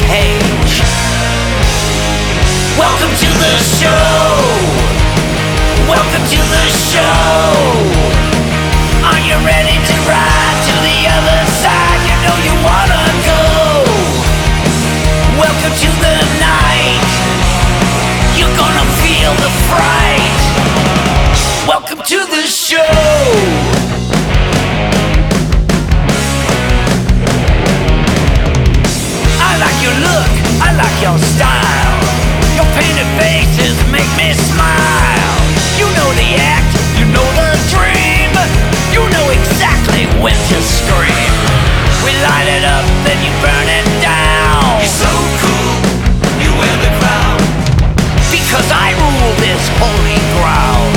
cage. Welcome to the show. Welcome to the show. Are you ready to ride to the other side? You know you wanna go. Welcome to the night. You're gonna feel the fright. Welcome to the show. I like your look, I like your style. Your painted faces make me smile. You know the act, you know the dream. You know exactly when to scream. We light it up, then you burn it down. You're so cool, you wear the crown. Because I rule this holy ground.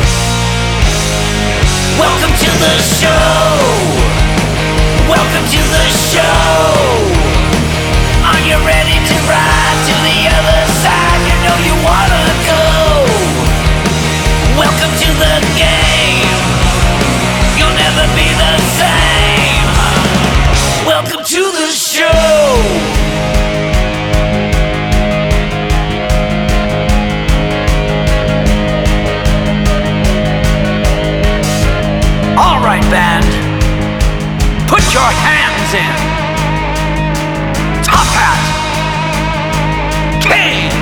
Welcome to the show. Welcome to the show. Are you ready to ride to the other side? You know you wanna go. Welcome to the game. You'll never be the same. Welcome to the show. All right, band. Put your hands in. Top hat. Cane.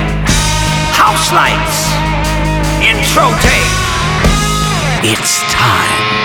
House lights. Intro tape. It's time.